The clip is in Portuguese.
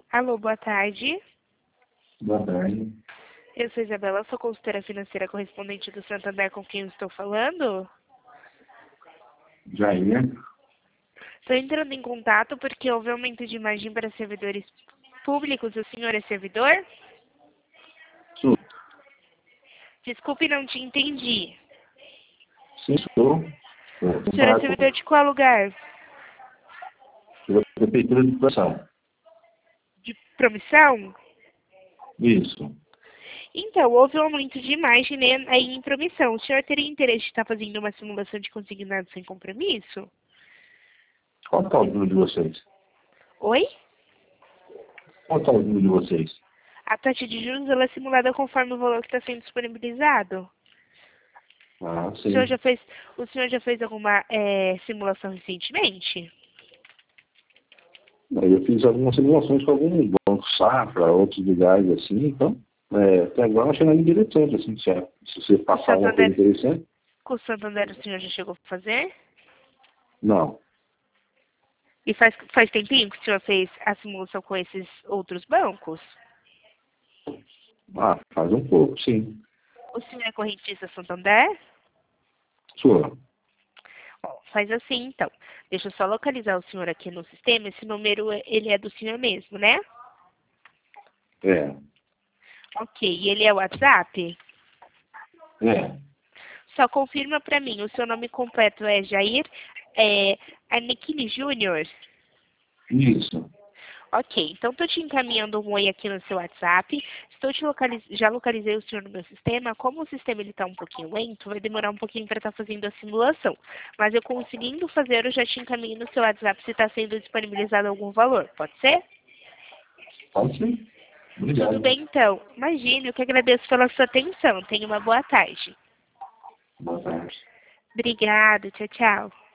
Alô, boa tarde. Boa tarde. Eu sou Isabela, sou consultora financeira correspondente do Santander, com quem eu estou falando. Jair. Estou entrando em contato porque houve aumento de margem para servidores públicos. O senhor é servidor? Sou. Desculpe, não te entendi. Sim, sou. O senhor é servidor de qual lugar? Da Prefeitura de Educação. De promissão? Isso. Então, houve um aumento de margem, né, aí em promissão. O senhor teria interesse de estar fazendo uma simulação de consignado sem compromisso? Qual está o número de vocês? Oi? Qual está o número de vocês? A taxa de juros ela é simulada conforme o valor que está sendo disponibilizado. Ah, O sim. senhor já fez alguma simulação recentemente? Eu fiz algumas simulações com algum banco Safra, outros lugares assim, então, até agora não achei nada interessante, assim, se você passar alguma coisa interessante. Com o Santander o senhor já chegou a fazer? Não. E faz tempinho que o senhor fez a simulação com esses outros bancos? Ah, faz um pouco, sim. O senhor é correntista Santander? Sua. Bom, faz assim então. Deixa eu só localizar o senhor aqui no sistema. Esse número, ele é do senhor mesmo, né? É. Ok. E ele é o WhatsApp? É. Só confirma para mim. O seu nome completo é Jair Arnequini Júnior? Isso. Ok, então estou te encaminhando um oi aqui no seu WhatsApp. Já localizei o senhor no meu sistema. Como o sistema está um pouquinho lento, vai demorar um pouquinho para estar fazendo a simulação. Mas eu conseguindo fazer, eu já te encaminho no seu WhatsApp se está sendo disponibilizado algum valor. Pode ser? Pode sim. Tudo Obrigado. bem, então. Imagine, eu que agradeço pela sua atenção. Tenha uma boa tarde. Boa tarde. Obrigada, tchau, tchau.